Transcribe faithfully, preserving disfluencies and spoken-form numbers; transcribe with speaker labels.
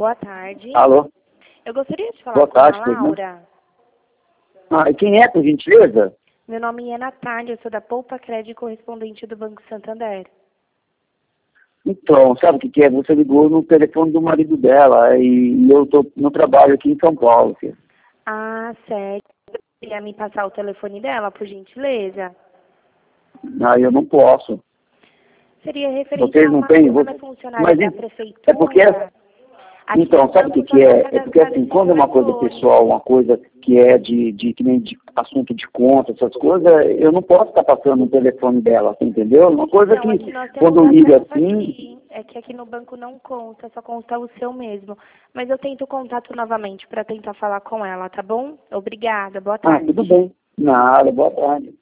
Speaker 1: Boa tarde.
Speaker 2: Alô?
Speaker 1: Eu gostaria de falar
Speaker 2: Boa
Speaker 1: com
Speaker 2: tarde,
Speaker 1: a
Speaker 2: pois não?
Speaker 1: Laura.
Speaker 2: Ah, e quem é, por gentileza?
Speaker 1: Meu nome é Natália, eu sou da Poupa Crédito, correspondente do Banco Santander.
Speaker 2: Então, sabe o que, que é? Você ligou no telefone do marido dela e eu tô no trabalho aqui em São Paulo, filho.
Speaker 1: Ah, sério. Queria me passar o telefone dela, por gentileza?
Speaker 2: Ah, eu não posso.
Speaker 1: Seria referente
Speaker 2: Vocês
Speaker 1: a
Speaker 2: não
Speaker 1: uma,
Speaker 2: têm?
Speaker 1: uma
Speaker 2: Você...
Speaker 1: funcionária
Speaker 2: Mas
Speaker 1: da
Speaker 2: isso- é porque...
Speaker 1: prefeitura. Aqui
Speaker 2: Então,
Speaker 1: no
Speaker 2: sabe o que,
Speaker 1: banco só
Speaker 2: que
Speaker 1: está
Speaker 2: é? É porque
Speaker 1: cadastrado
Speaker 2: assim,
Speaker 1: esse
Speaker 2: quando é uma coisa
Speaker 1: telefone.
Speaker 2: pessoal, uma coisa que é de, de, que nem de assunto de conta, essas coisas, eu não posso estar passando o telefone dela, você entendeu? Uma coisa
Speaker 1: Então, é
Speaker 2: que
Speaker 1: que nós temos
Speaker 2: quando liga
Speaker 1: acesso
Speaker 2: assim,
Speaker 1: aqui. É que aqui no banco não conta, só conta o seu mesmo. Mas eu tento o contato novamente para tentar falar com ela, tá bom? Obrigada, boa
Speaker 2: ah, tudo
Speaker 1: tarde.
Speaker 2: bem. Nada, boa tarde.